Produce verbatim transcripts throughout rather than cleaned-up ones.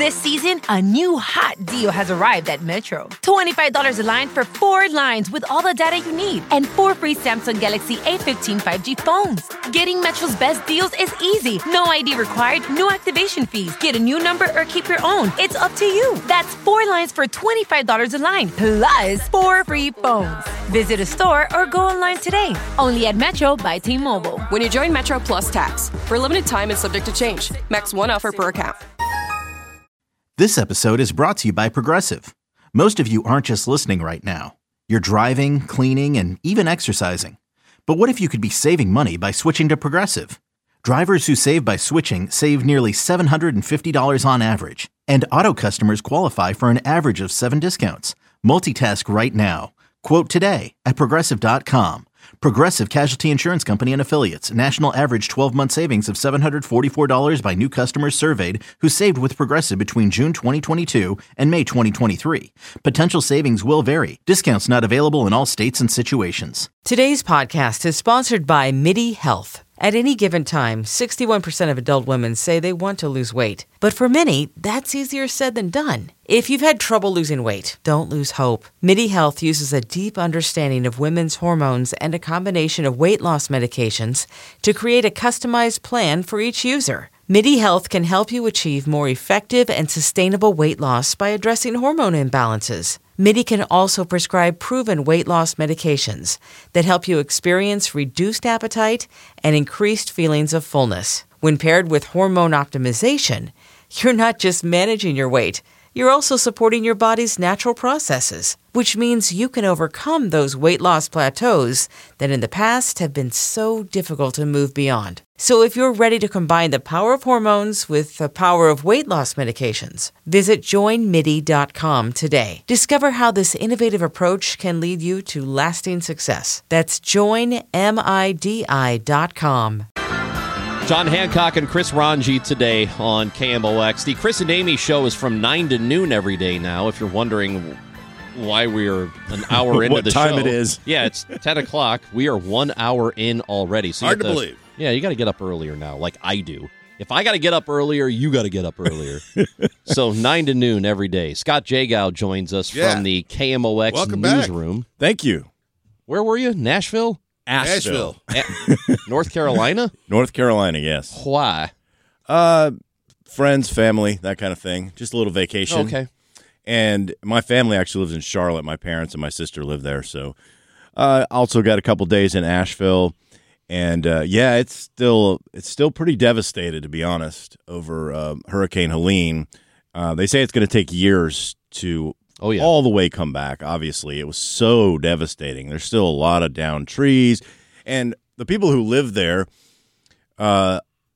This season, a new hot deal has arrived at Metro. twenty-five dollars a line for four lines with all the data you need and four free Samsung Galaxy A fifteen five G phones. Getting Metro's best deals is easy. No I D required, no activation fees. Get a new number or keep your own. It's up to you. That's four lines for twenty-five dollars a line, plus four free phones. Visit a store or go online today. Only at Metro by T-Mobile. When you join Metro Plus Tax. For a limited time and subject to change. Max one offer per account. This episode is brought to you by Progressive. Most of you aren't just listening right now. You're driving, cleaning, and even exercising. But what if you could be saving money by switching to Progressive? Drivers who save by switching save nearly seven hundred fifty dollars on average. And auto customers qualify for an average of seven discounts. Multitask right now. Quote today at Progressive dot com. Progressive Casualty Insurance Company and Affiliates. National average twelve-month savings of seven hundred forty-four dollars by new customers surveyed who saved with Progressive between June twenty twenty-two and May twenty twenty-three. Potential savings will vary. Discounts not available in all states and situations. Today's podcast is sponsored by MIDI Health. At any given time, sixty-one percent of adult women say they want to lose weight. But for many, that's easier said than done. If you've had trouble losing weight, don't lose hope. MIDI Health uses a deep understanding of women's hormones and a combination of weight loss medications to create a customized plan for each user. MIDI Health can help you achieve more effective and sustainable weight loss by addressing hormone imbalances. MIDI can also prescribe proven weight loss medications that help you experience reduced appetite and increased feelings of fullness. When paired with hormone optimization, you're not just managing your weight, you're also supporting your body's natural processes, which means you can overcome those weight loss plateaus that in the past have been so difficult to move beyond. So if you're ready to combine the power of hormones with the power of weight loss medications, visit join midi dot com today. Discover how this innovative approach can lead you to lasting success. That's join midi dot com. John Hancock and Chris Ranji today on K M O X. The Chris and Amy show is from nine to noon every day now, if you're wondering why we're an hour into what the time show. it is. Yeah, it's ten o'clock. We are one hour in already. So Hard you to have believe. Yeah, you got to get up earlier now, like I do. If I got to get up earlier, you got to get up earlier. So nine to noon every day. Scott Jagow joins us Yeah. from the K M O X Welcome back. newsroom. Thank you. Where were you? Nashville? Nashville. Eh, North Carolina? North Carolina, yes. Why? Uh, friends, family, that kind of thing. Just a little vacation. Okay. And my family actually lives in Charlotte. My parents and my sister live there. So uh, also got a couple days in Asheville. And, uh, yeah, it's still it's still pretty devastated, to be honest, over uh, Hurricane Helene. Uh, they say it's going to take years to Oh, yeah. all the way come back, obviously. It was so devastating. There's still a lot of downed trees. And the people who live there, uh,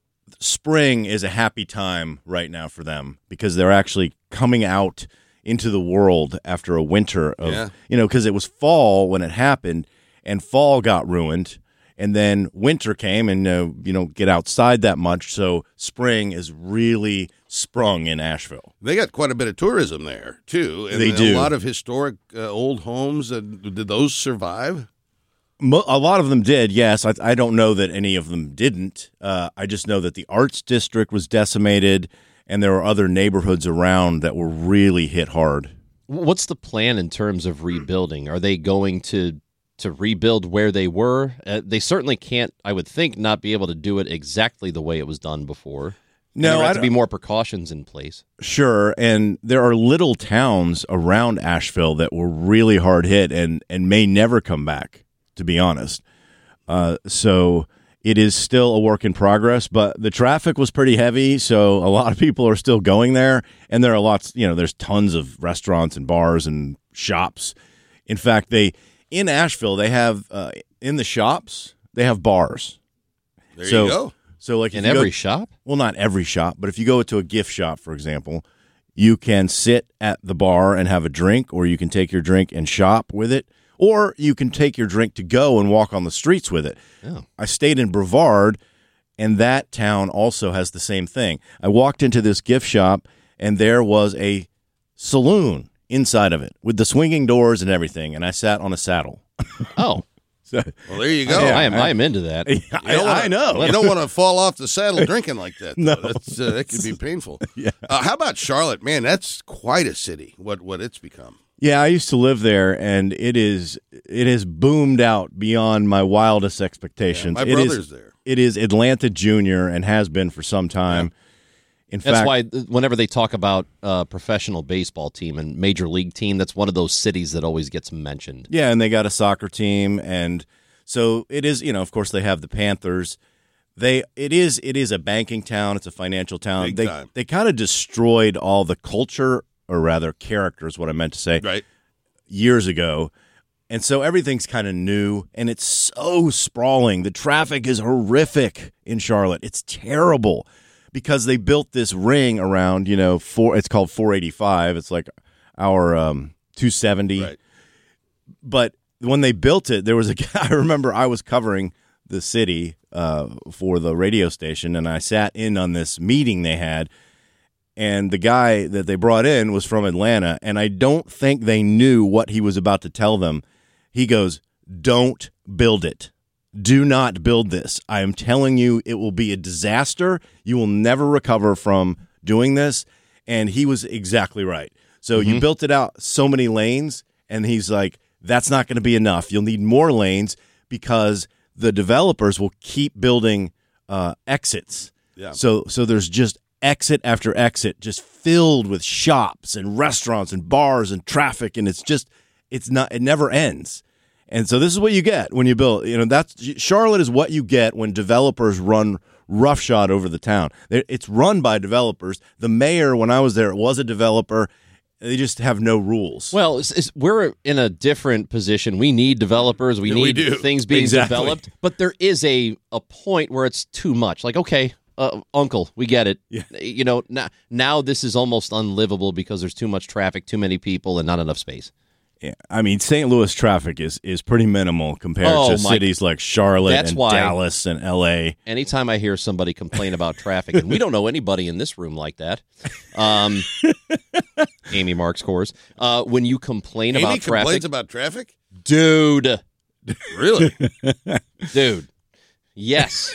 spring is a happy time right now for them because they're actually coming out into the world after a winter of, Yeah. you know, because it was fall when it happened, and fall got ruined. And then winter came, and uh, you know, get outside that much. So spring is really sprung in Asheville. They got quite a bit of tourism there, too. And They a do. lot of historic uh, old homes. Uh, did those survive? Mo- A lot of them did, yes. I, I don't know that any of them didn't. Uh, I just know that the Arts District was decimated, and there were other neighborhoods around that were really hit hard. What's the plan in terms of rebuilding? Are they going to to rebuild where they were? Uh, they certainly can't, I would think, not be able to do it exactly the way it was done before. No, there I have to be don't- more precautions in place. Sure, and there are little towns around Asheville that were really hard hit and, and may never come back, to be honest. Uh, so it is still a work in progress, but the traffic was pretty heavy, so a lot of people are still going there, and there are lots, you know, there's tons of restaurants and bars and shops. In fact, they in Asheville, they have, uh, in the shops, they have bars. There So- you go. So like if In you go- every shop? Well, not every shop, but if you go to a gift shop, for example, you can sit at the bar and have a drink, or you can take your drink and shop with it, or you can take your drink to go and walk on the streets with it. Oh. I stayed in Brevard, and that town also has the same thing. I walked into this gift shop, and there was a saloon inside of it with the swinging doors and everything, and I sat on a saddle. Oh. So, well, there you go. I am. I am into that. I, wanna, I know. You don't want to fall off the saddle drinking like that. No. That's, uh, that could be painful. Yeah. Uh, how about Charlotte? Man, that's quite a city. What what it's become. Yeah, I used to live there, and it is it has boomed out beyond my wildest expectations. Yeah, my It brother's is, there. It is Atlanta Junior and has been for some time. Yeah. In That's fact, why whenever they talk about a professional baseball team and major league team, that's one of those cities that always gets mentioned. yeah, and they got a soccer team, and so it is. You know, of course, they have the Panthers. They it is it is a banking town. It's a financial town. Big they time. they kind of destroyed all the culture, or rather, character is what I meant to say. Right. Years ago. And so everything's kind of new, and it's so sprawling. The traffic is horrific in Charlotte. It's terrible because they built this ring around, you know, four, it's called four eighty-five. It's like our um, two seventy. Right. But when they built it, there was a guy, I remember I was covering the city uh, for the radio station, and I sat in on this meeting they had. And the guy that they brought in was from Atlanta, and I don't think they knew what he was about to tell them. He goes, "Don't build it. Do not build this. I am telling you, it will be a disaster. You will never recover from doing this." And he was exactly right. So mm-hmm. you built it out so many lanes, and he's like, that's not going to be enough. You'll need more lanes because the developers will keep building uh, exits. Yeah. So so there's just exit after exit, just filled with shops and restaurants and bars and traffic, and it's just it's not it never ends. And so this is what you get when you build. You know, that's Charlotte is what you get when developers run roughshod over the town. It's run by developers. The mayor, when I was there, was a developer. They just have no rules. Well, it's, it's, we're in a different position. We need developers. We Yeah, need we do. things being Exactly. developed. But there is a, a point where it's too much. Like, okay, uh, uncle, we get it. Yeah. You know, now, now this is almost unlivable because there's too much traffic, too many people, and not enough space. Yeah, I mean, Saint Louis traffic is, is pretty minimal compared Oh, to my- cities like Charlotte That's and why- Dallas and L A. Anytime I hear somebody complain about traffic, and we don't know anybody in this room like that, um, Amy Marks, course. Uh, when you complain Amy about traffic, complains about traffic? dude, Really? dude, yes.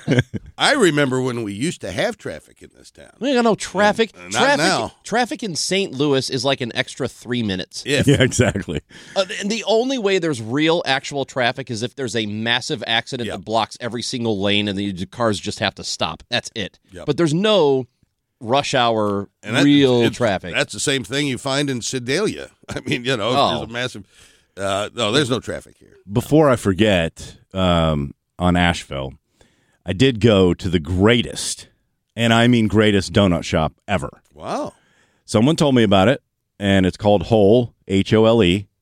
I remember when we used to have traffic in this town. We got no traffic. Uh, not traffic, now. Traffic in Saint Louis is like an extra three minutes. If. Yeah, exactly. Uh, and the only way there's real, actual traffic is if there's a massive accident Yep. that blocks every single lane, and the cars just have to stop. That's it. Yep. But there's no rush hour And that- real it's- traffic. That's the same thing you find in Sedalia. I mean, you know, Oh. there's a massive. Uh, no, there's no traffic here. Before I forget, um, on Asheville, I did go to the greatest, and I mean greatest donut shop ever. Wow. Someone told me about it, and it's called Hole, H O L E.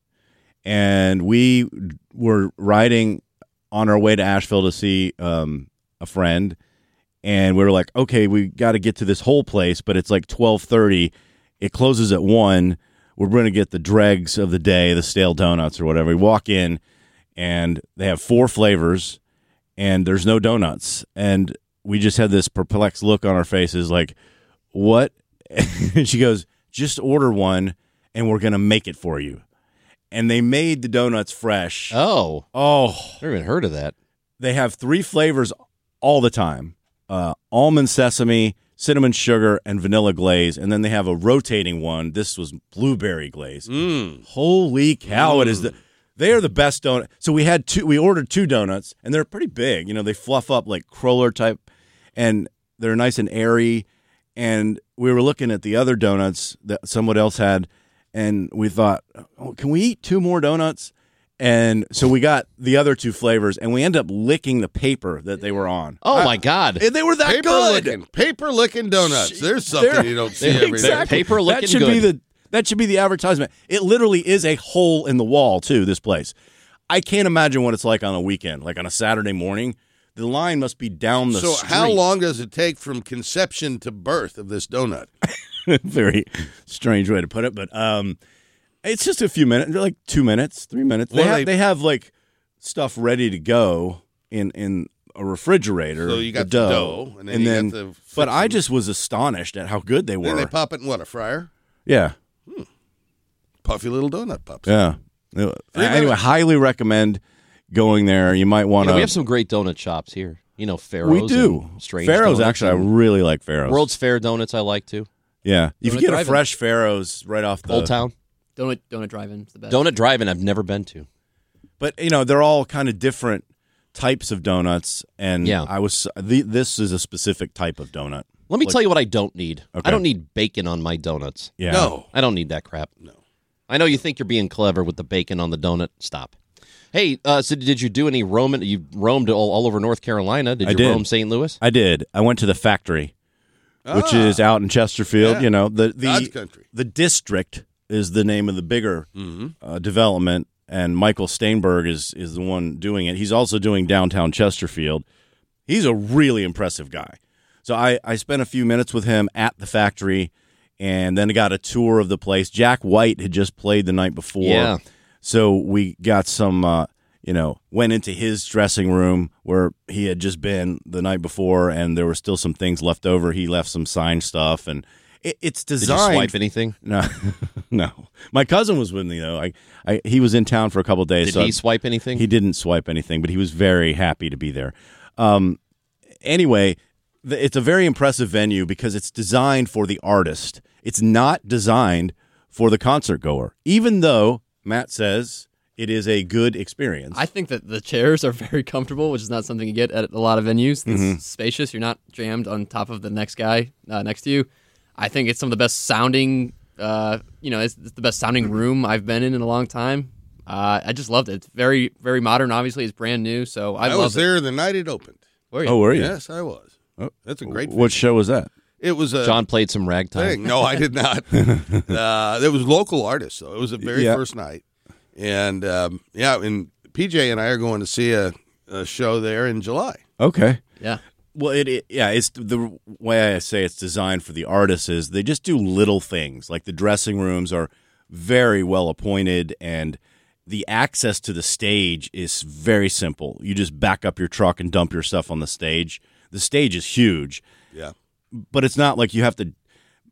And we were riding on our way to Asheville to see um, a friend, and we were like, okay, we got to get to this Hole place, but it's like twelve thirty. It closes at one. We're going to get the dregs of the day, the stale donuts or whatever. We walk in, and they have four flavors, and there's no donuts. And we just had this perplexed look on our faces like, what? And she goes, just order one, and we're going to make it for you. And they made the donuts fresh. oh, Oh, I've never even heard of that. they have three flavors all the time. Uh, almond sesame, cinnamon sugar, and vanilla glaze. And then they have a rotating one. This was blueberry glaze. Mm. Holy cow, it is the they are the best donut. So we had two we ordered two donuts, and they're pretty big. You know, they fluff up like cruller type, and they're nice and airy. And we were looking at the other donuts that someone else had, and we thought, oh, can we eat two more donuts? And so we got the other two flavors, and we ended up licking the paper that they were on. Oh, I- my God. and they were that Paper good. licking, paper licking donuts. There's something They're- you don't see they're every day. exact- Paper looking that should good. be the that should be the advertisement. It literally is a hole in the wall too. This place, I can't imagine what it's like on a weekend, like on a Saturday morning. The line must be down the So street. how long does it take from conception to birth of this donut? Very strange way to put it, but um, it's just a few minutes, like two minutes, three minutes. They Well, have they- they have like stuff ready to go in in a refrigerator. So you got the the dough, dough, and then you got the but I fixing. just was astonished at how good they were. Then they pop it in what, a fryer? yeah. Puffy little donut pups. Yeah. Anyway, minutes. highly recommend going there. You might want You know, to. we have some great donut shops here. You know, Pharaoh's. We do. and Strange Pharaoh's, Donuts actually, I and really like Pharaoh's. World's Fair Donuts I like too. Yeah. If you Donut get a Drive-In. fresh Pharaoh's right off the Old Town. Donut Donut Drive-In is the best. Donut Drive-In I've never been to. But, you know, they're all kind of different types of donuts. And Yeah. I was, the, this is a specific type of donut. Let me Like- tell you what I don't need. Okay. I don't need bacon on my donuts. Yeah. No. I don't need that crap. No. I know you think you're being clever with the bacon on the donut. Stop. Hey, uh, so did you do any roaming? You roamed all, all over North Carolina. Did I you did. roam Saint Louis? I did. I went to the factory, which Ah. is out in Chesterfield. Yeah. You know, the the God's country. the district is the name of the bigger Mm-hmm. uh, development, and Michael Steinberg is is the one doing it. He's also doing downtown Chesterfield. He's a really impressive guy. So I I spent a few minutes with him at the factory, and then got a tour of the place. Jack White had just played the night before. Yeah. So we got some, uh, you know, went into his dressing room where he had just been the night before, and there were still some things left over. He left some signed stuff, and it, it's Did designed. you swipe anything? No, no. My cousin was with me though. I, I he was in town for a couple of days. Did so he I- swipe anything? He didn't swipe anything, but he was very happy to be there. Um, anyway, the, it's a very impressive venue because it's designed for the artist. It's not designed for the concert goer, even though Matt says it is a good experience. I think that the chairs are very comfortable, which is not something you get at a lot of venues. It's Mm-hmm. spacious. You're not jammed on top of the next guy uh, next to you. I think it's some of the best sounding, uh, you know, it's, it's the best sounding room I've been in in a long time. Uh, I just loved it. It's very, very modern. Obviously, it's brand new, so I, I loved was it. there the night it opened. Were you? oh, were you? Yes, I was. Oh. That's a great What show was that? It was a John played some ragtime. thing. No, I did not. uh, there was local artists, though. It was the very Yeah. first night. And, um, yeah, and P J and I are going to see a, a show there in July. Okay. Yeah. Well, it, it yeah, it's the way I say it's designed for the artists is they just do little things. Like the dressing rooms are very well appointed, and the access to the stage is very simple. You just back up your truck and dump your stuff on the stage. The stage is huge, Yeah. but it's not like you have to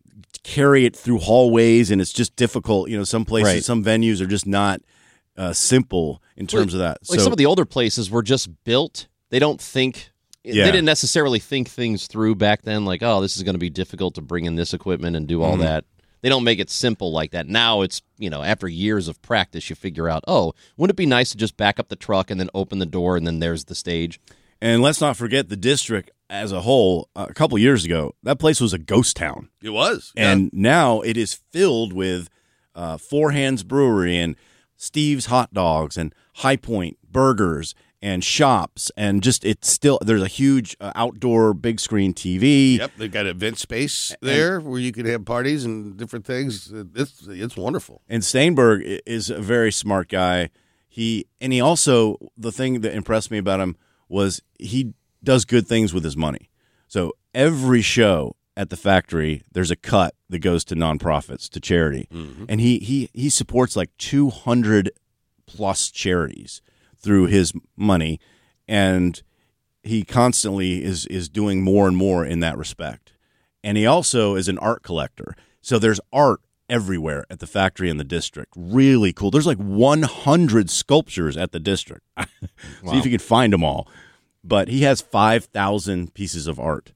carry it through hallways, and it's just difficult. You know, some places, Right. some venues are just not uh, simple in terms of that. Like so, some of the older places were just built. They don't think. Yeah. They didn't necessarily think things through back then. Like, oh, this is going to be difficult to bring in this equipment and do all Mm-hmm. that. They don't make it simple like that. Now it's, you know, after years of practice, you figure out, oh, wouldn't it be nice to just back up the truck and then open the door and then there's the stage? and let's not forget the district as a whole. A couple years ago, that place was a ghost town. It was. yeah. And now it is filled with uh, Four Hands Brewery and Steve's Hot Dogs and High Point Burgers and shops, and just it's still there's a huge uh, outdoor big screen T V. Yep, they've got event space there where you can have parties and different things. It's it's wonderful. And Steinberg i- is a very smart guy. He and he also the thing that impressed me about him was he does good things with his money. So every show at the factory, there's a cut that goes to nonprofits, to charity, and he he he supports like two hundred plus charities through his money, and he constantly is is doing more and more in that respect. And he also is an art collector. So there's art everywhere at the factory in the district. Really cool. There's like one hundred sculptures at the district. See if you can find them all. But he has five thousand pieces of art.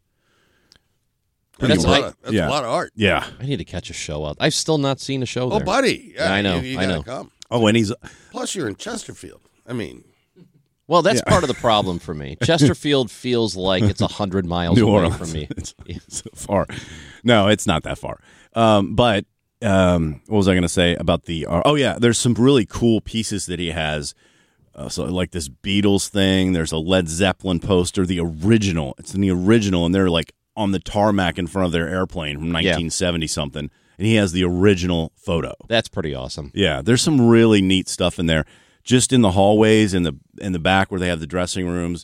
That's, That's a, lot like- of, that's yeah. a lot of art. Yeah. I need to catch a show out. I've still not seen a show Oh, there. buddy. Yeah, Yeah, I know, You, you I gotta know. come. Oh, and he's Plus, you're in Chesterfield. I mean, Well, that's Yeah. part of the problem for me. Chesterfield feels like it's one hundred miles New away Orleans. from me. It's, it's far. No, it's not that far. Um, but um, what was I going to say about the? Uh, oh yeah, there's some really cool pieces that he has. Uh, so like this Beatles thing. There's a Led Zeppelin poster, the original. It's in the original, and they're like on the tarmac in front of their airplane from nineteen seventy something. And he has the original photo. That's pretty awesome. Yeah, there's some really neat stuff in there. Just in the hallways in the in the back where they have the dressing rooms,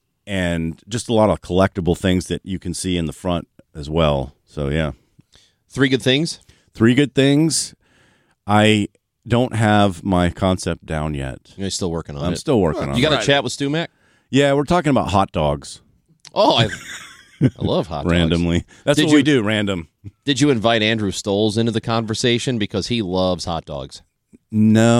and just a lot of collectible things that you can see in the front as well. So yeah, Three good things. three good things. I don't have my concept down yet. You're still working on I'm it. still working on you got it. a chat with Stu Mac? Yeah, we're talking about hot dogs Oh, I, I love hot dogs. randomly. That's Did what you- we do, random. Did you invite Andrew Stoles into the conversation because he loves hot dogs? No,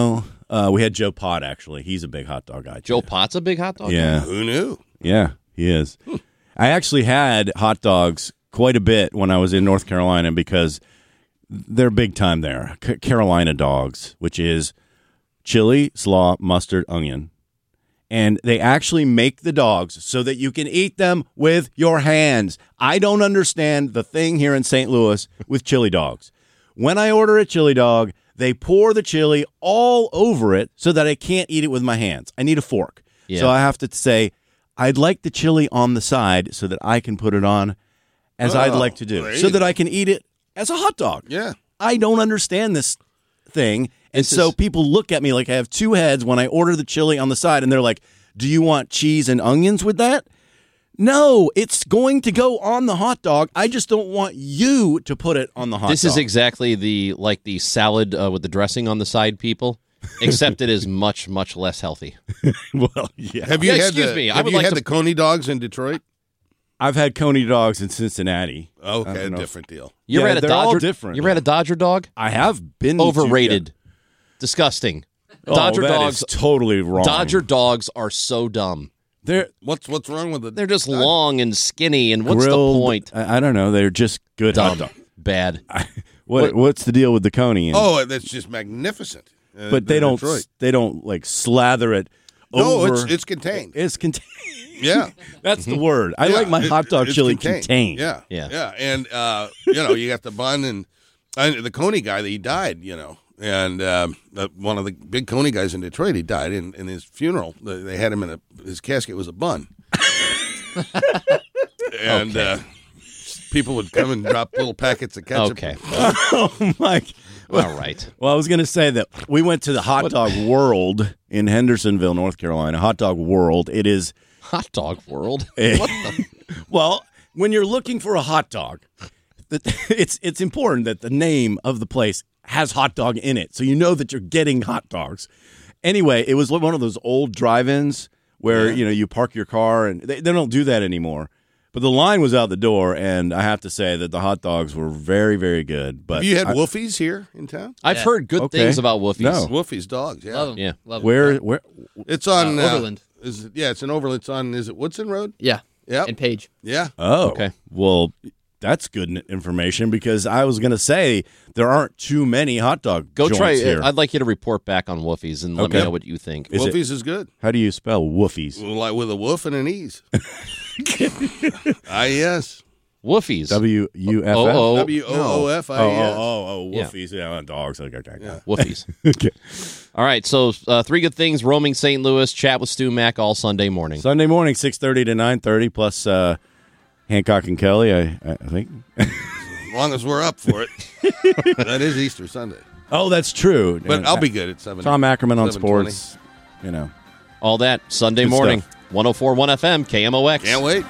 Uh, we had Joe Pott, actually. He's a big hot dog guy. Joe too. Pott's a big hot dog? Yeah. Who knew? Yeah, he is. I actually had hot dogs quite a bit when I was in North Carolina because they're big time there. C- Carolina dogs, which is chili, slaw, mustard, onion. And they actually make the dogs so that you can eat them with your hands. I don't understand the thing here in Saint Louis with chili dogs. When I order a chili dog, they pour the chili all over it so that I can't eat it with my hands. I need a fork. Yeah. So I have to say, I'd like the chili on the side so that I can put it on as Oh, I'd like to do, there so you that go. I can eat it as a hot dog. Yeah. I don't understand this thing. And This so is- people look at me like I have two heads when I order the chili on the side, and they're like, do you want cheese and onions with that? No, it's going to go on the hot dog. I just don't want you to put it on the hot This dog. is exactly the like the salad uh, with the dressing on the side people, except it is much, much less healthy. Well, yeah. Have you Yeah, had excuse the, me, I Have would you like had to- the Coney dogs in Detroit? I've had Coney dogs in Cincinnati. I Okay, don't know. different deal. You ever Yeah, had a they're all Dodger? different. You ever had a Dodger dog? I have been to- Overrated, disgusting. Oh, Dodger that dogs. is totally wrong. Dodger dogs are so dumb. They're What's what's wrong with it? They're just long and skinny, and what's grilled. the point? I, I don't know. They're just good Dumb, hot dogs. bad. What, What- what's the deal with the Coney? And- Oh, that's just magnificent. Uh, but they in don't. Detroit. They don't like slather it. No, over. it's it's contained. It's contained. Yeah. That's the word. I Yeah, like my it- hot dog it's chili contained. Yeah, Yeah. yeah, and uh, you know, you got the bun and, and the Coney guy that he died. You know, and um, uh, one of the big Coney guys in Detroit, he died in, in his funeral. They they had him in a his casket was a bun, and uh, people would come and drop little packets of ketchup. Okay, Oh my. all right. Well, I was going to say that we went to the Hot Dog World in Hendersonville, North Carolina. Hot Dog World. It is Hot dog world. Eh. What the? well, when you're looking for a hot dog, that it's it's important that the name of the place has hot dog in it, so you know that you're getting hot dogs. Anyway, it was one of those old drive-ins where you know you park your car, and they, they don't do that anymore. But the line was out the door, and I have to say that the hot dogs were very, very good. But Have you had I- Wolfies here in town? I've Yeah. heard good Okay. things about Wolfies. No. Wolfies dogs, yeah. Love them. Yeah. Love 'em. where Yeah. where It's on Uh, uh, Overland. Is it, yeah, it's in Overland. It's on. Is it Woodson Road? Yeah. Yep. And Page. Yeah. Oh, Okay. Well, that's good n- information because I was going to say there aren't too many hot dog Go joints try. here. I'd like you to report back on Wolfies and let me Okay. know what you think. Is it- Wolfies is good. How do you spell woofies? Well, like with a woof and an ease. Ah, yes. Wolfies. W U F F. Oh, oh. W O O F Oh, I oh, E S. oh, oh, Yeah. woofies. Yeah, dogs. Okay, okay. Yeah. Wolfies. okay. All right. So uh, three good things. Roaming Saint Louis. Chat with Stu Mack all Sunday morning. Sunday morning, six thirty to nine thirty, plus uh, Hancock and Kelly. I, I think. As long as we're up for it. That is Easter Sunday. Oh, that's true. But And, I'll uh, be good at seven. Tom Ackerman on seven twenty. sports. You know. All that Sunday Good morning. stuff. one oh four point one F M K M O X. Can't wait.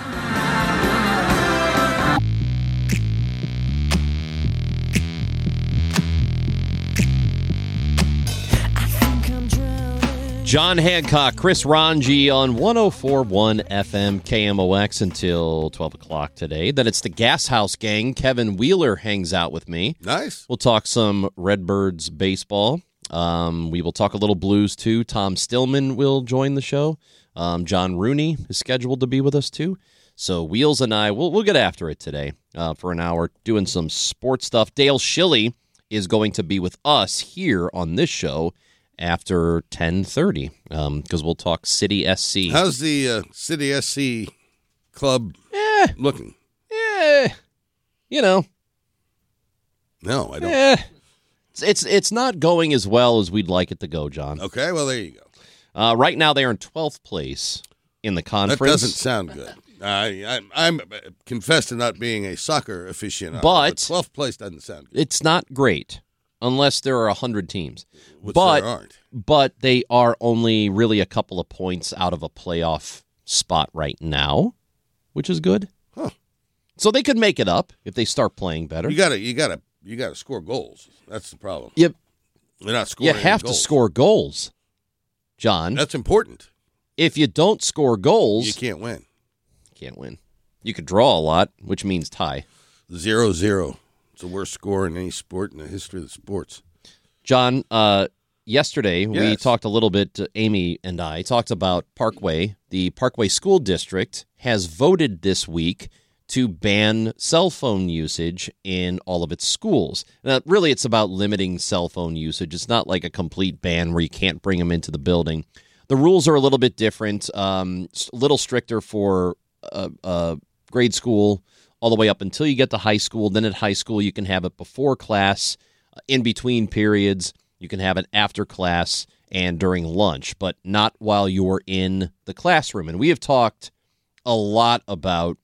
John Hancock, Chris Ranji on one oh four point one F M K M O X until twelve o'clock today. Then it's the Gas House Gang. Kevin Wheeler hangs out with me. Nice. We'll talk some Redbirds baseball. Um, we will talk a little Blues, too. Tom Stillman will join the show. Um, John Rooney is scheduled to be with us, too. So Wheels and I, we'll, we'll get after it today uh, for an hour doing some sports stuff. Dale Schilly is going to be with us here on this show after ten thirty because um, we'll talk City S C. How's the uh, City S C club Eh, looking? eh, you know, No, I don't. eh. It's, it's, it's not going as well as we'd like it to go, John. Okay, well, there you go. Uh, right now, they are in twelfth place in the conference. That doesn't sound good. I, I'm, I'm confess to not being a soccer aficionado, But- twelfth place doesn't sound good. It's not great unless there are one hundred teams. Which but, there aren't. but they are only really a couple of points out of a playoff spot right now, which is good. Huh. So they could make it up if they start playing better. You gotta, you gotta, you gotta score goals. That's the problem. Yep. They're not You scoring. any have to goals. score goals, John. That's important. If you don't score goals, You can't win. you can't win. You could draw a lot, which means tie. Zero zero. It's the worst score in any sport in the history of the sports. John, uh, yesterday we Yes. talked a little bit, uh, Amy and I talked about Parkway. The Parkway School District has voted this week to ban cell phone usage in all of its schools. Now, really, it's about limiting cell phone usage. It's not like a complete ban where you can't bring them into the building. The rules are a little bit different, um, a little stricter for uh, uh, grade school all the way up until you get to high school. Then at high school, you can have it before class, uh, in between periods. You can have it after class and during lunch, but not while you're in the classroom. And we have talked a lot about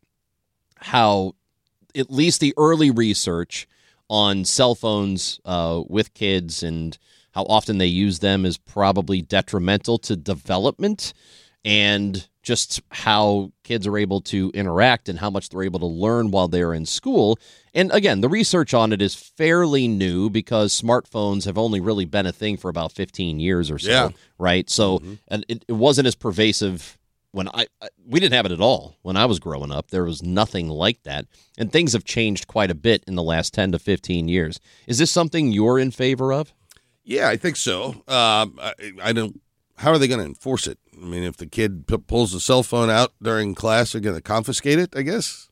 how at least the early research on cell phones uh, with kids and how often they use them is probably detrimental to development and just how kids are able to interact and how much they're able to learn while they're in school. And again, the research on it is fairly new because smartphones have only really been a thing for about fifteen years or so, Yeah. right? So Mhm. and it, it wasn't as pervasive when I, I, we didn't have it at all when I was growing up. There was nothing like that. And things have changed quite a bit in the last ten to fifteen years. Is this something you're in favor of? Yeah, I think so. Um, I, I don't. How are they going to enforce it? I mean, if the kid p- pulls the cell phone out during class, they're going to confiscate it, I guess.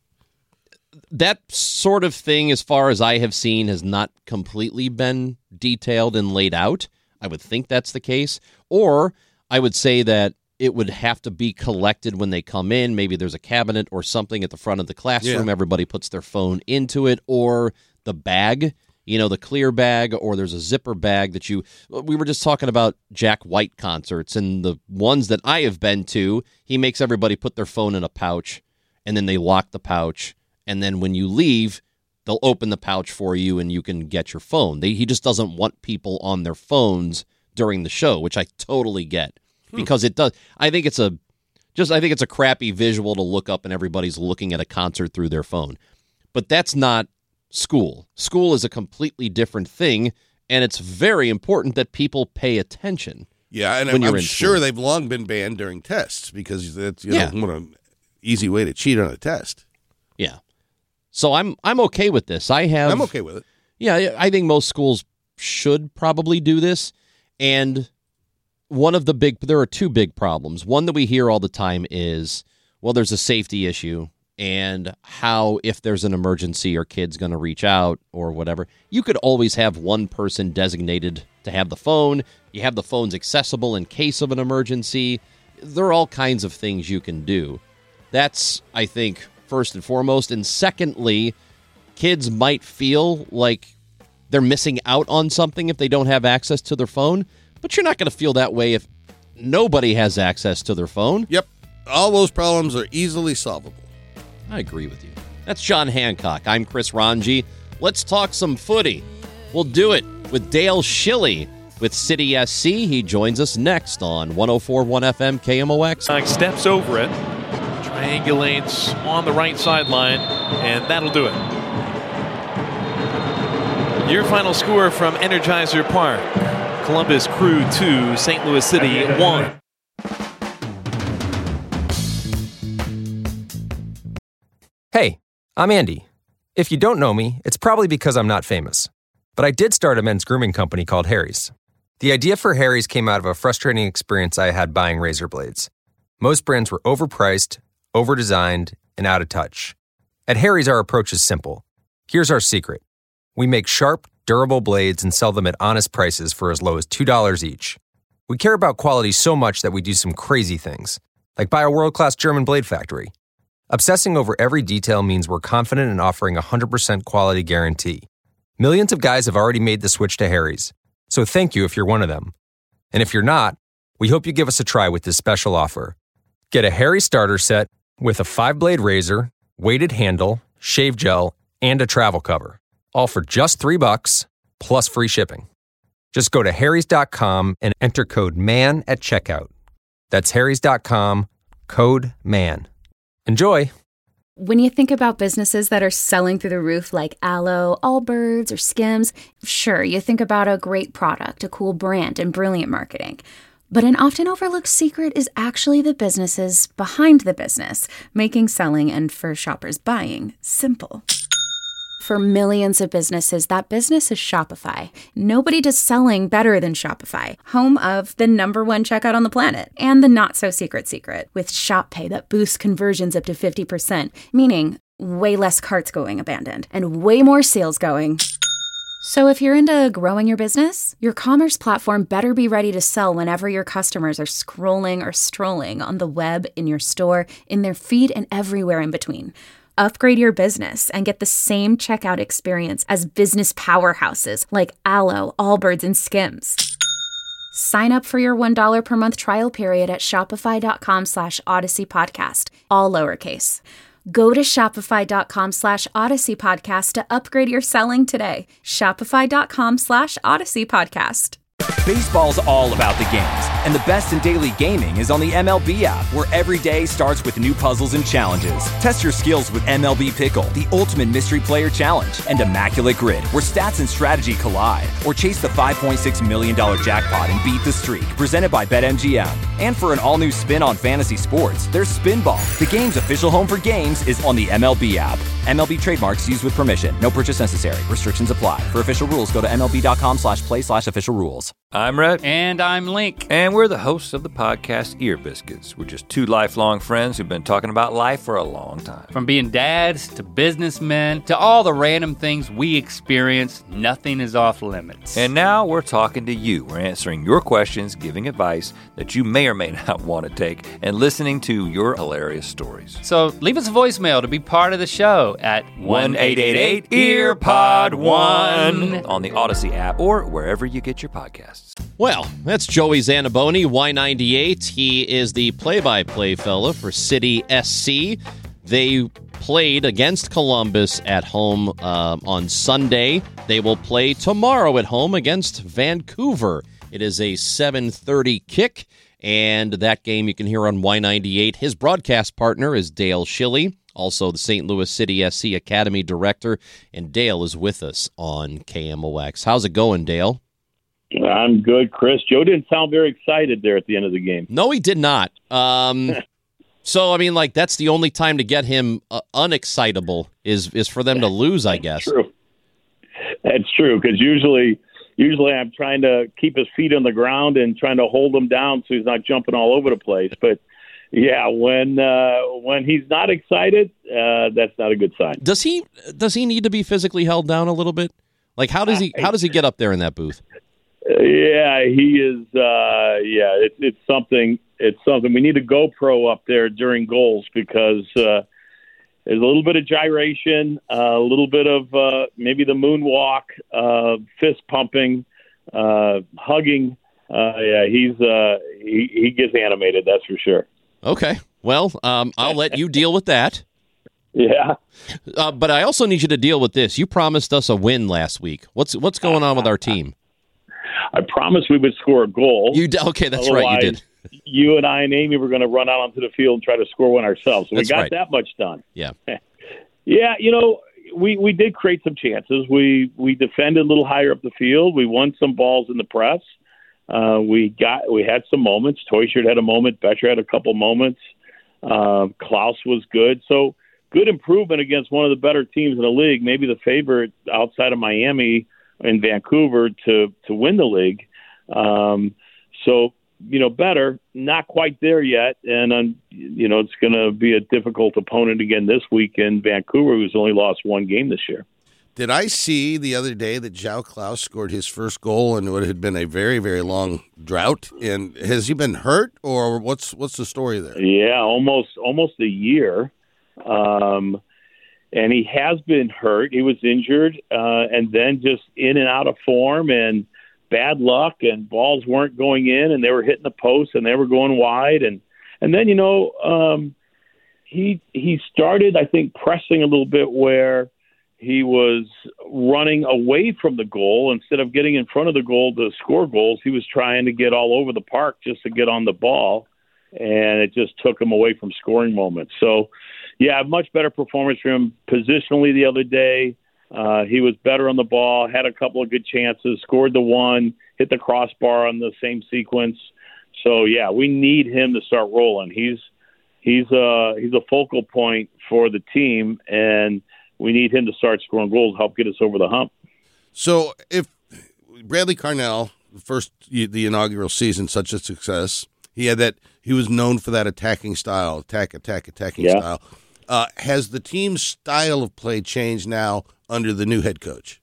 That sort of thing, as far as I have seen, has not completely been detailed and laid out. I would think that's the case. Or I would say that it would have to be collected when they come in. Maybe there's a cabinet or something at the front of the classroom. Yeah. Everybody puts their phone into it, or the bag, you know, the clear bag, or there's a zipper bag that you, we were just talking about Jack White concerts, and the ones that I have been to, he makes everybody put their phone in a pouch, and then they lock the pouch, and then when you leave, they'll open the pouch for you, and you can get your phone. They, he just doesn't want people on their phones during the show, which I totally get, because it does, I think it's a, just, I think it's a crappy visual to look up and everybody's looking at a concert through their phone. But that's not school. School is a completely different thing, and it's very important that people pay attention. Yeah, and when I'm, you're I'm in sure school. they've long been banned during tests because that's you Yeah. know what an easy way to cheat on a test. Yeah. So I'm I'm okay with this. I have I'm okay with it. Yeah, I think most schools should probably do this. And one of the big there are two big problems. One that we hear all the time is, well, there's a safety issue. And how, if there's an emergency, are kids going to reach out or whatever? You could always have one person designated to have the phone. You have the phones accessible in case of an emergency. There are all kinds of things you can do. That's, I think, first and foremost. And secondly, kids might feel like they're missing out on something if they don't have access to their phone. But you're not going to feel that way if nobody has access to their phone. Yep, all those problems are easily solvable. I agree with you. That's John Hancock. I'm Chris Ranji. Let's talk some footy. We'll do it with Dale Schilly with City S C. He joins us next on one oh four point one F M K M O X. Steps over it, triangulates on the right sideline, and that'll do it. Your final score from Energizer Park. Columbus Crew two, Saint Louis City one. Hey, I'm Andy. If you don't know me, it's probably because I'm not famous. But I did start a men's grooming company called Harry's. The idea for Harry's came out of a frustrating experience I had buying razor blades. Most brands were overpriced, overdesigned, and out of touch. At Harry's, our approach is simple. Here's our secret. We make sharp, durable blades and sell them at honest prices for as low as two dollars each. We care about quality so much that we do some crazy things, like buy a world-class German blade factory. Obsessing over every detail means we're confident in offering a one hundred percent quality guarantee. Millions of guys have already made the switch to Harry's, so thank you if you're one of them. And if you're not, we hope you give us a try with this special offer. Get a Harry's starter set with a five-blade razor, weighted handle, shave gel, and a travel cover, all for just three bucks plus free shipping. Just go to harrys dot com and enter code MAN at checkout. That's harrys dot com, code MAN. Enjoy! When you think about businesses that are selling through the roof like Aloe, Allbirds, or Skims, sure, you think about a great product, a cool brand, and brilliant marketing. But an often overlooked secret is actually the businesses behind the business, making selling and for shoppers buying simple. For millions of businesses, that business is Shopify. Nobody does selling better than Shopify, home of the number one checkout on the planet and the not-so-secret secret with Shop Pay that boosts conversions up to fifty percent, meaning way less carts going abandoned and way more sales going. So if you're into growing your business, your commerce platform better be ready to sell whenever your customers are scrolling or strolling on the web, in your store, in their feed, and everywhere in between. Upgrade your business and get the same checkout experience as business powerhouses like Alo, Allbirds, and Skims. Sign up for your one dollar per month trial period at shopify.com slash Odyssey Podcast, all lowercase. Go to shopify.com slash Odyssey Podcast to upgrade your selling today. Shopify.com slash Odyssey Podcast. Baseball's all about the games, and the best in daily gaming is on the M L B app, where every day starts with new puzzles and challenges. Test your skills with M L B Pickle, the ultimate mystery player challenge, and Immaculate Grid, where stats and strategy collide. Or chase the five point six million dollars jackpot and beat the streak, presented by BetMGM. And for an all-new spin on fantasy sports, there's Spinball. The game's official home for games is on the M L B app. M L B trademarks used with permission. No purchase necessary. Restrictions apply. For official rules, go to MLB.com slash play slash official rules. I'm Rhett. And I'm Link. And we're the hosts of the podcast Ear Biscuits. We're just two lifelong friends who've been talking about life for a long time. From being dads to businessmen to all the random things we experience, nothing is off limits. And now we're talking to you. We're answering your questions, giving advice that you may or may not want to take, and listening to your hilarious stories. So leave us a voicemail to be part of the show at one eight eight eight E A R P O D one on the Odyssey app or wherever you get your podcasts. Well, that's Joey Zanaboni, Y ninety-eight. He is the play-by-play fella for City S C. They played against Columbus at home um, on Sunday. They will play tomorrow at home against Vancouver. It is a seven thirty kick, and that game you can hear on Y ninety-eight. His broadcast partner is Dale Schilly, also the Saint Louis City S C Academy Director, and Dale is with us on K M O X. How's it going, Dale? I'm good, Chris. Joe didn't sound very excited there at the end of the game. No, he did not. Um, so, I mean, like, that's the only time to get him uh, unexcitable is is for them to lose, I guess. That's true. That's true, because usually, usually I'm trying to keep his feet on the ground and trying to hold him down so he's not jumping all over the place. But, yeah, when uh, when he's not excited, uh, that's not a good sign. Does he does he need to be physically held down a little bit? Like, how does he how does he get up there in that booth? Yeah, he is. Uh, yeah, it's it's something. It's something. We need a GoPro up there during goals because uh, there's a little bit of gyration, uh, a little bit of uh, maybe the moonwalk, uh, fist pumping, uh, hugging. Uh, yeah, he's uh, he he gets animated. That's for sure. Okay. Well, um, I'll let you deal with that. Yeah. Uh, but I also need you to deal with this. You promised us a win last week. What's what's going on with our team? I promised we would score a goal. You d- okay? That's Otherwise, right. You did. You and I and Amy were going to run out onto the field and try to score one ourselves. So That's we got right. that much done. Yeah. Yeah, you know, we, we did create some chances. We we defended a little higher up the field. We won some balls in the press. Uh, we got we had some moments. Toyshirt had a moment. Betcher had a couple moments. Uh, Klaus was good. So good improvement against one of the better teams in the league, maybe the favorite outside of Miami in Vancouver to to win the league. Um, so, you know, better, not quite there yet. And, um, you know, it's going to be a difficult opponent again this week in Vancouver, who's only lost one game this year. Did I see the other day that João Klaus scored his first goal in what had been a very, very long drought? And has he been hurt, or what's what's the story there? Yeah, almost almost a year. Um And he has been hurt. He was injured, uh, and then just in and out of form and bad luck, and balls weren't going in, and they were hitting the post, and they were going wide. And, and then, you know, um, he he started, I think, pressing a little bit where he was running away from the goal. Instead of getting in front of the goal to score goals, he was trying to get all over the park just to get on the ball, and it just took him away from scoring moments. So, yeah, a much better performance from him positionally the other day. Uh, he was better on the ball, had a couple of good chances, scored the one, hit the crossbar on the same sequence. So, yeah, we need him to start rolling. He's he's uh, he's a focal point for the team, and we need him to start scoring goals, help get us over the hump. So if Bradley Carnell, the first the inaugural season, such a success, he had that. He was known for that attacking style, attack, attack, attacking Yeah. style. Uh, has the team's style of play changed now under the new head coach?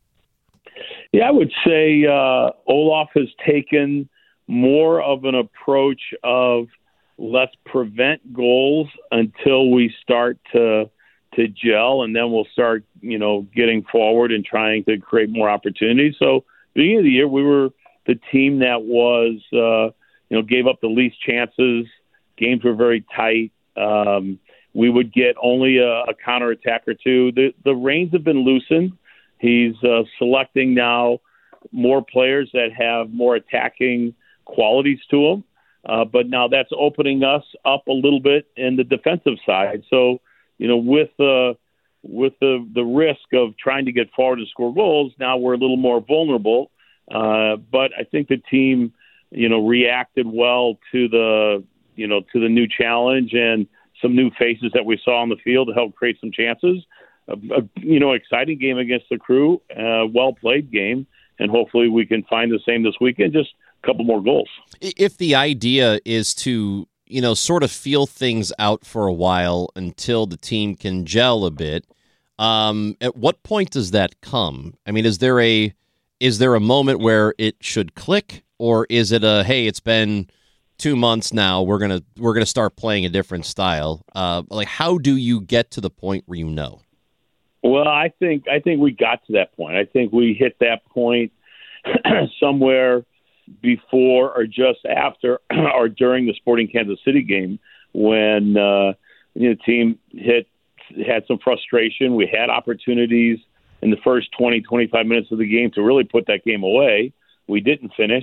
Yeah, I would say uh, Olaf has taken more of an approach of let's prevent goals until we start to to gel, and then we'll start, you know, getting forward and trying to create more opportunities. So, beginning of the year, we were the team that was, uh, you know, gave up the least chances. Games were very tight. Um, we would get only a, a counterattack or two. The the reins have been loosened. He's uh, selecting now more players that have more attacking qualities to them. Uh, but now that's opening us up a little bit in the defensive side. So, you know, with uh, with the, the risk of trying to get forward and score goals, now we're a little more vulnerable. Uh, but I think the team, you know, reacted well to the, you know, to the new challenge and some new faces that we saw on the field to help create some chances. A, a, you know, exciting game against the Crew, uh, well-played game, and hopefully we can find the same this weekend, just a couple more goals. If the idea is to, you know, sort of feel things out for a while until the team can gel a bit, um, at what point does that come? I mean, is there a is there a moment where it should click, or is it a, hey, it's been two months now, we're gonna we're gonna start playing a different style? Uh, like, how do you get to the point where you know? Well, I think I think we got to that point. I think we hit that point somewhere before or just after or during the Sporting Kansas City game when uh, you know, the team hit had some frustration. We had opportunities in the first twenty, twenty-five minutes of the game to really put that game away. We didn't finish.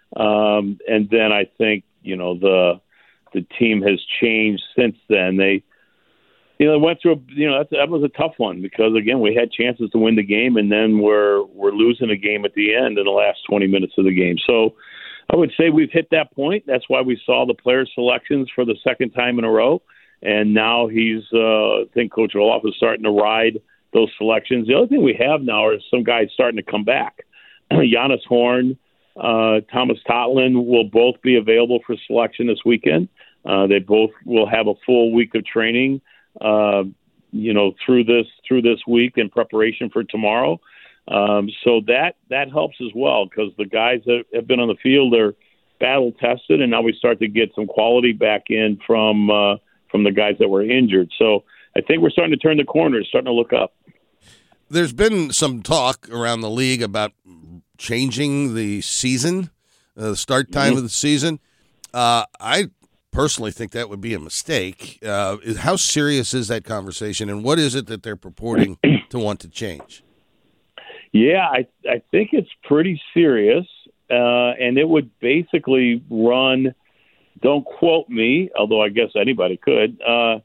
Um, and then I think, you know, the the team has changed since then. They You know, it went through. A, you know, that, that was a tough one because again, we had chances to win the game, and then we're we're losing a game at the end in the last twenty minutes of the game. So, I would say we've hit that point. That's why we saw the player selections for the second time in a row, and now he's. Uh, I think Coach Olaf is starting to ride those selections. The other thing we have now are some guys starting to come back. Giannis Horn, uh, Thomas Totland will both be available for selection this weekend. Uh, they both will have a full week of training. Uh, you know, through this through this week in preparation for tomorrow. Um, so that that helps as well because the guys that have been on the field are battle tested, and now we start to get some quality back in from uh, from the guys that were injured. So I think we're starting to turn the corner, starting to look up. There's been some talk around the league about changing the season, uh, the start time mm-hmm. of the season. Uh, I personally think that would be a mistake. Uh, how serious is that conversation, and what is it that they're purporting to want to change? Yeah, I I think it's pretty serious, uh, and it would basically run, don't quote me, although I guess anybody could, uh,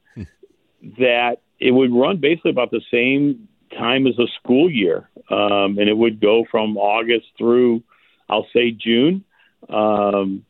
that it would run basically about the same time as a school year, um, and it would go from August through, I'll say, June. Um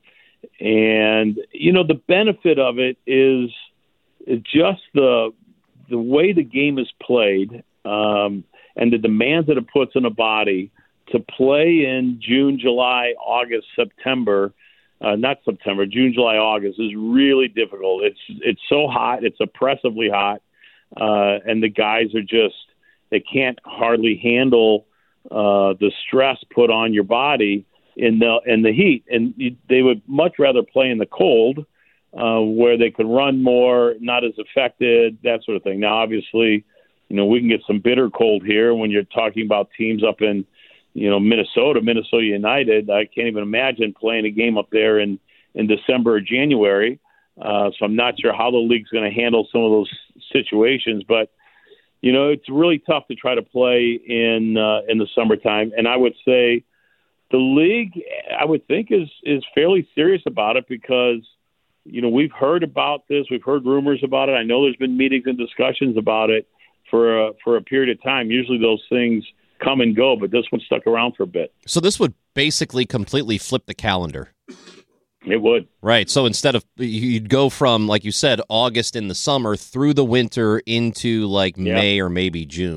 And, you know, the benefit of it is just the the way the game is played um, and the demands that it puts on a body to play in June, July, August, September, uh, not September, June, July, August is really difficult. It's it's so hot. It's oppressively hot. Uh, and the guys are just, they can't hardly handle uh, the stress put on your body in the in the heat, and you, they would much rather play in the cold, uh, where they could run more, not as affected, that sort of thing. Now, obviously, you know, we can get some bitter cold here when you're talking about teams up in, you know, Minnesota, Minnesota United. I can't even imagine playing a game up there in in December or January. Uh, so I'm not sure how the league's going to handle some of those situations, but you know, it's really tough to try to play in uh, in the summertime, and I would say. The league, I would think, is is fairly serious about it because, you know, we've heard about this. We've heard rumors about it. I know there's been meetings and discussions about it for a, for a period of time. Usually those things come and go, but this one stuck around for a bit. So this would basically completely flip the calendar. It would. Right. So instead of, you'd go from, like you said, August in the summer through the winter into like yeah. May or maybe June.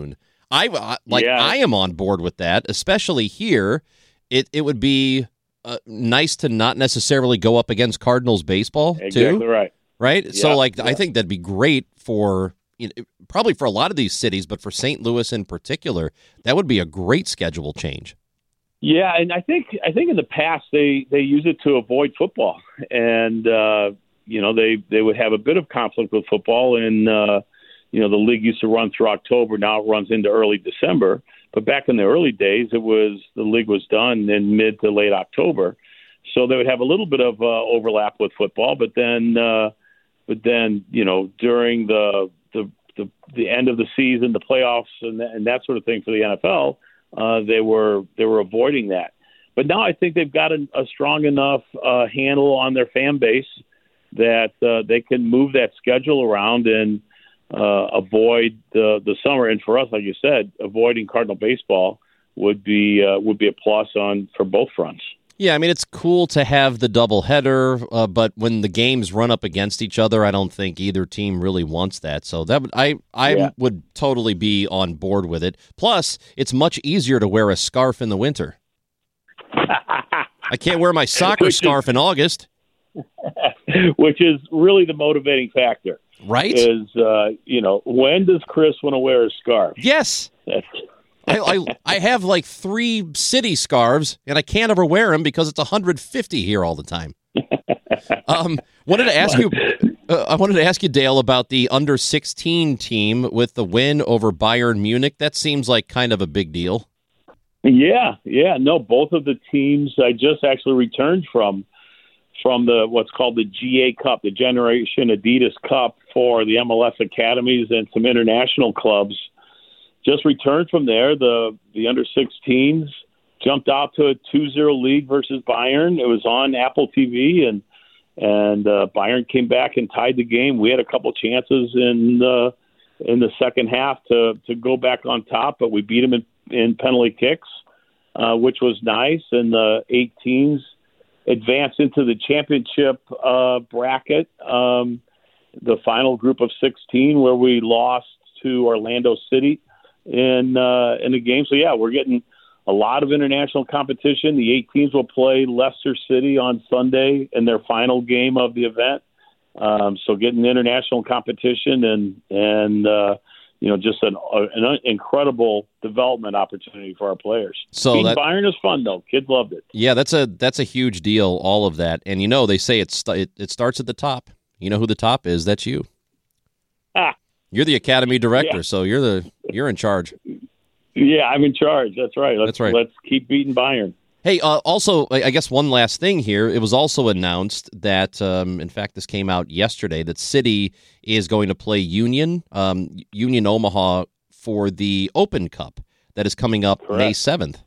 I uh, like Yeah. I am on board with that, especially here. It it would be uh, nice to not necessarily go up against Cardinals baseball too. Exactly right. Right? So Yeah, like yeah. I think that'd be great for you know, probably for a lot of these cities, but for Saint Louis in particular, that would be a great schedule change. Yeah, and I think I think in the past they, they use it to avoid football, and uh, you know they, they would have a bit of conflict with football, and uh, you know the league used to run through October. Now it runs into early December, but back in the early days, it was the league was done in mid to late October, so they would have a little bit of uh, overlap with football, but then uh, but then you know during the the, the the end of the season, the playoffs, and that, and that sort of thing for the N F L. Uh, they were they were avoiding that, but now I think they've got a, a strong enough uh, handle on their fan base that uh, they can move that schedule around and uh, avoid the the summer. And for us, like you said, avoiding Cardinal baseball would be uh, would be a plus on for both fronts. Yeah, I mean, it's cool to have the doubleheader, uh, but when the games run up against each other, I don't think either team really wants that. So that would, I I Yeah. would totally be on board with it. Plus, it's much easier to wear a scarf in the winter. I can't wear my soccer Which is- scarf in August. Which is really the motivating factor, right? Is uh, you know when does Chris want to wear a scarf? Yes. That's, I, I I have like three city scarves, and I can't ever wear them because it's one hundred fifty here all the time. Um, wanted to ask you, uh, I wanted to ask you, Dale, about the under sixteen team with the win over Bayern Munich. That seems like kind of a big deal. Yeah, yeah, no, both of the teams I just actually returned from from the what's called the G A Cup, the Generation Adidas Cup for the M L S academies and some international clubs. Just returned from there. The the under sixteens jumped out to a two zero lead versus Bayern. It was on Apple T V, and and uh, Bayern came back and tied the game. We had a couple chances in the in the second half to to go back on top, but we beat them in, in penalty kicks, uh, which was nice. And the eight teams advanced into the championship uh, bracket, um, the final group of sixteen, where we lost to Orlando City in uh, in the game. So yeah, we're getting a lot of international competition. The eight teams will play Leicester City on Sunday in their final game of the event. Um, so getting international competition and and uh, you know just an, an incredible development opportunity for our players. So Beating that- Bayern is fun though. Kids loved it. Yeah, that's a that's a huge deal. All of that, and you know they say it's it, it starts at the top. You know who the top is? That's you. Ah. You're the academy director, Yeah. so you're the you're in charge. Yeah, I'm in charge. That's right. Let's, That's right. Let's keep beating Bayern. Hey, uh, also, I I guess one last thing here. It was also announced that, um, in fact, this came out yesterday, that City is going to play Union, um, Union Omaha, for the Open Cup that is coming up May Correct. seventh.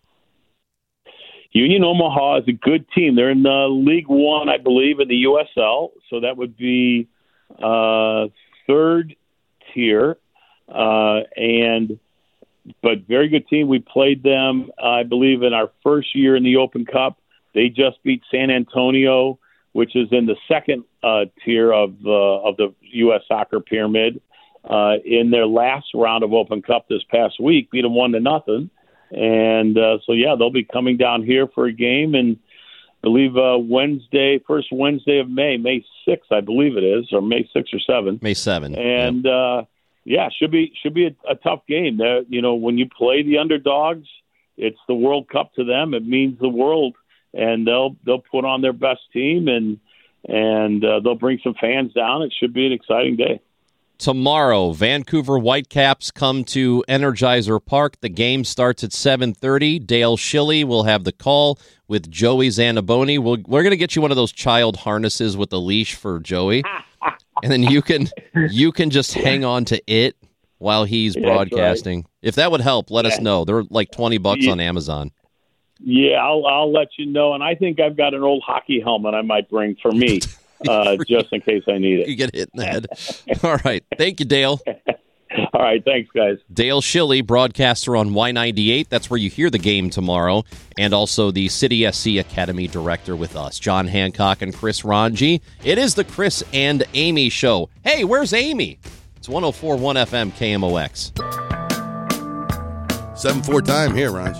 Union Omaha is a good team. They're in uh, League One, I believe, in the U S L. So that would be uh, third tier, uh, and but very good team. We played them, I believe, in our first year in the Open Cup. They just beat San Antonio, which is in the second uh, tier of uh, of the U S soccer pyramid. Uh, in their last round of Open Cup this past week, beat them one to nothing. And uh, so, yeah, they'll be coming down here for a game, and I believe uh, Wednesday, first Wednesday of May, May sixth, I believe it is, or May sixth or seventh. May seventh. And uh, yeah, should be should be a, a tough game. There, you know, when you play the underdogs, it's the World Cup to them. It means the world, and they'll they'll put on their best team, and and uh, they'll bring some fans down. It should be an exciting day. Tomorrow, Vancouver Whitecaps come to Energizer Park. The game starts at seven thirty. Dale Schilly will have the call with Joey Zanaboni. We'll, we're going to get you one of those child harnesses with a leash for Joey, and then you can you can just hang on to it while he's Yeah, that's broadcasting. right. If that would help, let us Yeah. know. They're like twenty bucks Yeah. on Amazon. Yeah, I'll I'll let you know. And I think I've got an old hockey helmet I might bring for me, uh, just in case I need You it. get hit in the head. All right. Thank you, Dale. All right, thanks, guys. Dale Schilly, broadcaster on Y ninety-eight. That's where you hear the game tomorrow. And also the City S C Academy director with us, John Hancock and Chris Ranji. It is the Chris and Amy Show. Hey, where's Amy? It's one oh four point one F M K M O X. seven four time here, Raj.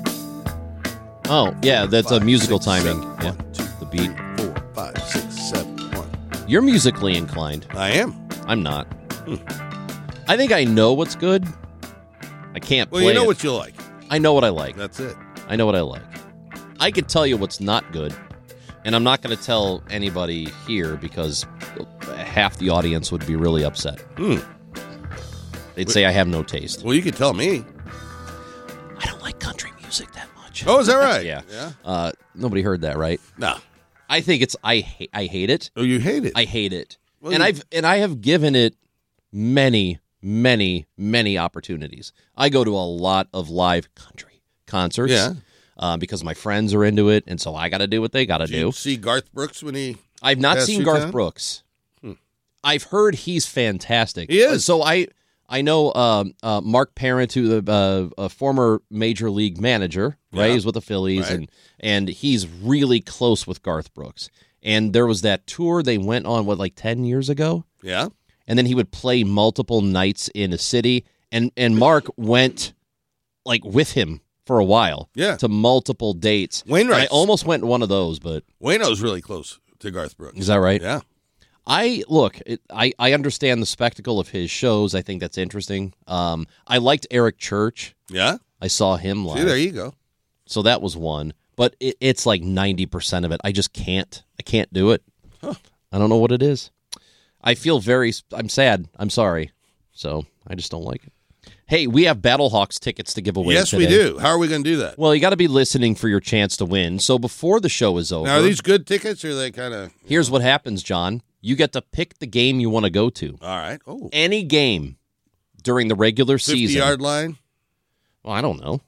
Oh, yeah, that's Five, a musical six, timing. seven, yeah, one, two, the beat. three, four, five, six, seven, one. You're musically inclined. I am. I'm not. Hmm. I think I know what's good. I can't Well, play you know it. what you like. I know what I like. That's it. I know what I like. I could tell you what's not good, and I'm not going to tell anybody here because half the audience would be really upset. Hmm. They'd say I have no taste. Well, you could tell me. I don't like country music that much. Oh, is that right? Yeah. Yeah. Uh, nobody heard that, right? No. I think it's I hate I hate it. Oh, you hate it? I hate it. Well, and you- I've and I have given it many, many, many opportunities. I go to a lot of live country concerts. Yeah. Uh, because my friends are into it, and so I got to do what they got to Did do. you see Garth Brooks when he? I've not passed seen through Garth town? Brooks. Hmm. I've heard he's fantastic. He is. So I I know um, uh, Mark Parent, who the uh, a former major league manager, right? Yeah. He's with the Phillies, Right. and and he's really close with Garth Brooks. And there was that tour they went on, what, like ten years ago? Yeah. And then he would play multiple nights in a city, and and Mark went like with him for a while, Yeah. to multiple dates. Wainwright. And I almost went to one of those, but Wayno's really close to Garth Brooks. is that right? Yeah. I look. It, I I understand the spectacle of his shows. I think that's interesting. Um, I liked Eric Church. Yeah. I saw him live. See, there you go. So that was one, but it, it's like ninety percent of it. I just can't. I can't do it. Huh. I don't know what it is. I feel very. I'm sad. I'm sorry. So I just don't like it. Hey, we have Battlehawks tickets to give away. Yes, today. we do. How are we going to do that? Well, you got to be listening for your chance to win. So before the show is over, Now, are these good tickets, or are they kind of? here's what happens, John. You get to pick the game you want to go to. All right. Oh, Any game during the regular season. fifty-yard line, Well, I don't know.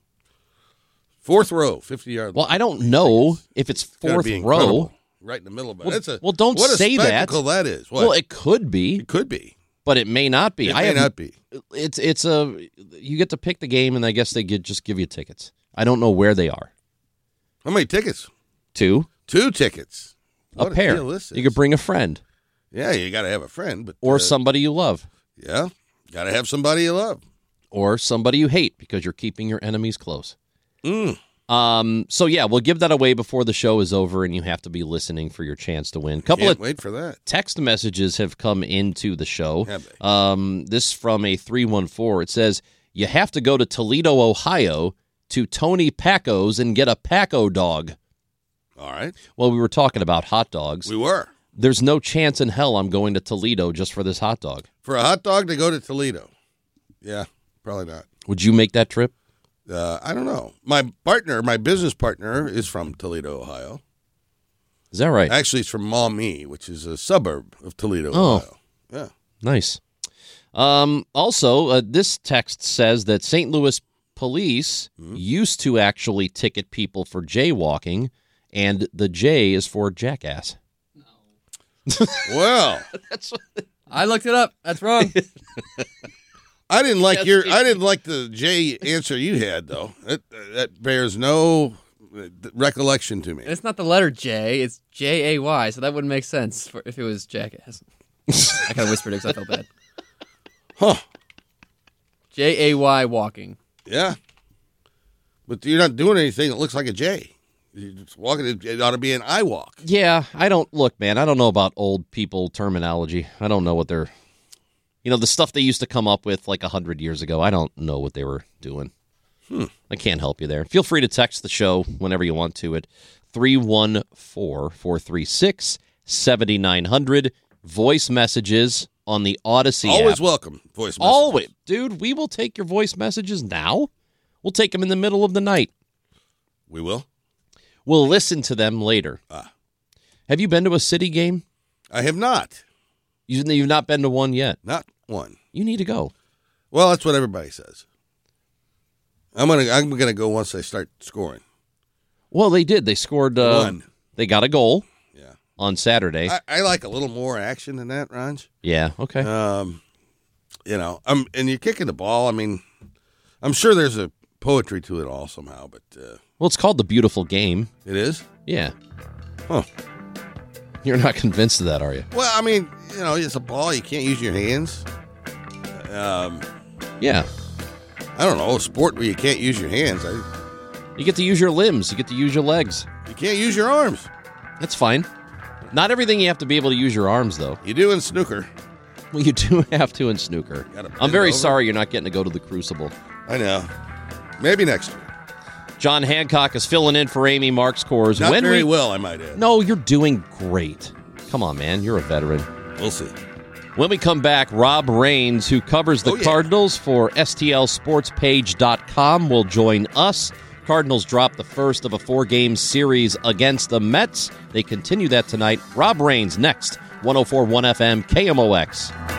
fourth row, fifty-yard line. Well, I don't know if it's Gotta fourth be row. incredible. Right in the middle of it. Well, That's a, well, don't what a say that. spectacle that is. What? Well, it could be, It could be. but it may not be. It I may have, not be. It's it's a you get to pick the game, and I guess they get, just give you tickets. I don't know where they are. How many tickets? Two, Two tickets. a What pair. deal this You is. could bring a friend Yeah, you got to have a friend, but or uh, somebody you love, yeah, got to have somebody you love. or somebody you hate because you're keeping your enemies close. Mm. Um. So yeah, we'll give that away before the show is over, and you have to be listening for your chance to win. Couple Can't of wait for that. text messages have come into the show. Have they? Um, this from a three one four. It says, you have to go to Toledo, Ohio to Tony Paco's and get a Paco dog. All right, Well, we were talking about hot dogs. we were There's no chance in hell I'm going to Toledo just for this hot dog. for a hot dog to go to Toledo. Yeah, probably not. Would you make that trip? Uh, I don't know. My partner, my business partner, is from Toledo, Ohio. Is that right? Actually, it's from Maumee, which is a suburb of Toledo, Oh. Ohio. Yeah. Nice. Um, also, uh, this text says that Saint Louis police Hmm? used to actually ticket people for jaywalking, and the J is for jackass. Well, I looked it up. That's wrong. I didn't like Yes, your. it- I didn't like the J answer you had, though. That that bears no uh, recollection to me. It's not the letter J. It's J A Y. So that wouldn't make sense for, if it was jackass. I kind of whispered it because I felt bad. Huh? J A Y walking. Yeah. But you're not doing anything that looks like a J. You're just walking. It it ought to be an I walk. Yeah, I don't look, man. I don't know about old people terminology. I don't know what they're, you know, the stuff they used to come up with like a hundred years ago. I don't know what they were doing. Hmm. I can't help you there. Feel free to text the show whenever you want to at three one four, four three six, seven nine zero zero. Voice messages on the Odyssey Always app. welcome voice messages. Always. Dude, we will take your voice messages now. We'll take them in the middle of the night. We will. We'll listen to them later. Ah. Have you been to a City game? I have not. You- You've not been to one yet. Not one. You need to go. Well, that's what everybody says. I'm gonna. I'm gonna go once they start scoring. Well, they did. They scored. Uh, One. They got a goal. Yeah. On Saturday. I, I like a little more action than that, Ronj. yeah. Okay. Um, you know, um, and you're kicking the ball. I mean, I'm sure there's a poetry to it all somehow, but uh, well, it's called The Beautiful Game. it is. Yeah. Huh. You're not convinced of that, are you? Well, I mean, you know, it's a ball. You can't use your hands. Um, Yeah. I don't know, a sport where you can't use your hands. I, You get to use your limbs. You get to use your legs. you can't use your arms. That's fine. Not everything you have to be able to use your arms, though. You do in snooker. Well, you do have to in snooker. Gotta bend I'm very over. sorry you're not getting to go to the Crucible. I know. Maybe next year. John Hancock is filling in for Amy Marks Coors. Not when very we... well, I might add. No, you're doing great. Come on, man. You're a veteran. We'll see. When we come back, Rob Raines, who covers the Oh, yeah. Cardinals for S T L sports page dot com, will join us. Cardinals drop the first of a four-game series against the Mets. They continue that tonight. Rob Raines next, one oh four point one F M, K M O X.